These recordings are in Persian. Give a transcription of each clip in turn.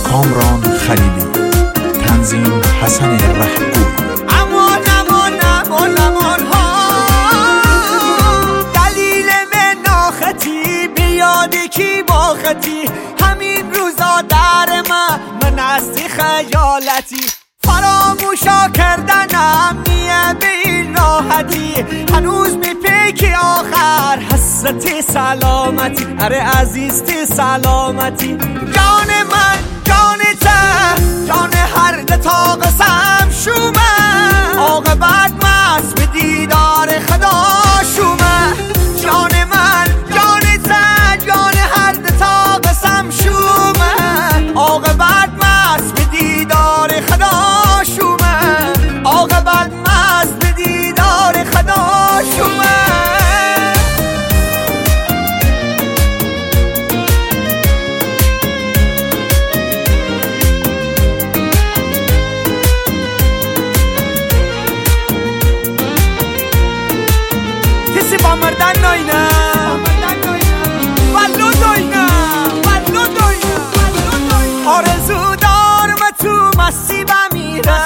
کامران خلیلی، تنظیم حسن رهگوی. امان امان امان امان ها، دلیل من ناخطی بیادی کی باختی، همین روزا در من هستی خیالتی، فراموشا کردنم نیه به این راحتی، هنوز میپیکی آخر حسرتی سلامتی، اره عزیزتی سلامتی، جان من جان ته جان هر دتا قسم شومه، عاقبت مست به دیدار خدا شومه، جان من جان ته جان هر دتا قسم شومه، عاقبت مست به دیدار خدا شومه، عاقبت مست به دیدار خدا شومه. کسی با مردن ناینه ولو دوینه ولو دوینه آرزو دارم تو مسیب میره،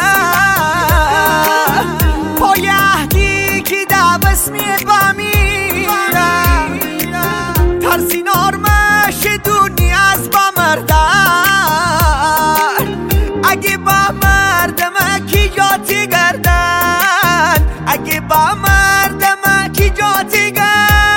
پای اهدی که دوست میه بمیره، ترسی نارمش دنیا از با مردن، اگه با مردم کی جاتی گردن، اگه با مردم کی جاتی گردن،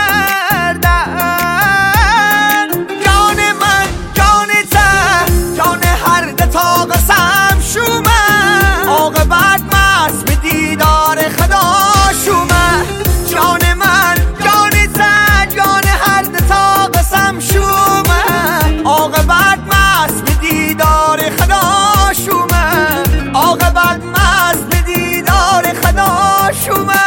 جان من جان ته جان هر دتا قسم شومه، عاقبت مست به دیدار خدا شومه، جان من جان ته جان هر دتا قسم شومه، عاقبت مست به دیدار خدا شومه، عاقبت مست به دیدار خدا شومه.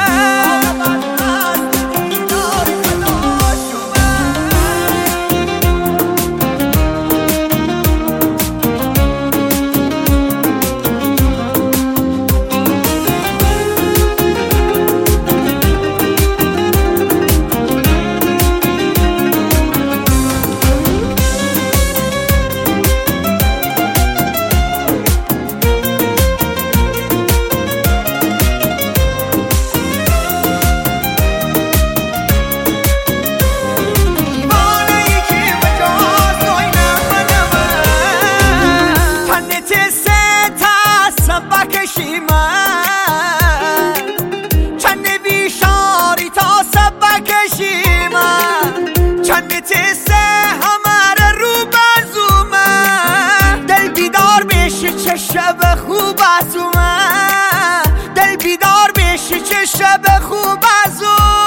شب خوب از اومد دل بیدار بشه چه شب خوب از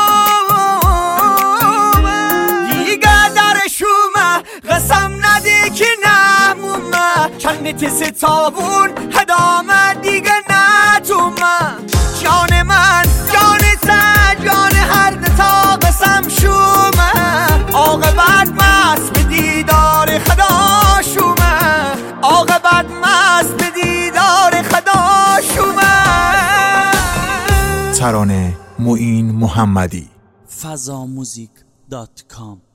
اومد، دیگه درش اومد قسم نده که نمومد، چند تیسه تابون هدامه دیگه نتومه، جان من جان ته جان هر دتا قسم شومه، عاقبت مست به دیدار خدا شومه، عاقبت مست به دیدار خدا شومه. ترانه معین محمدی، fazamuzik.com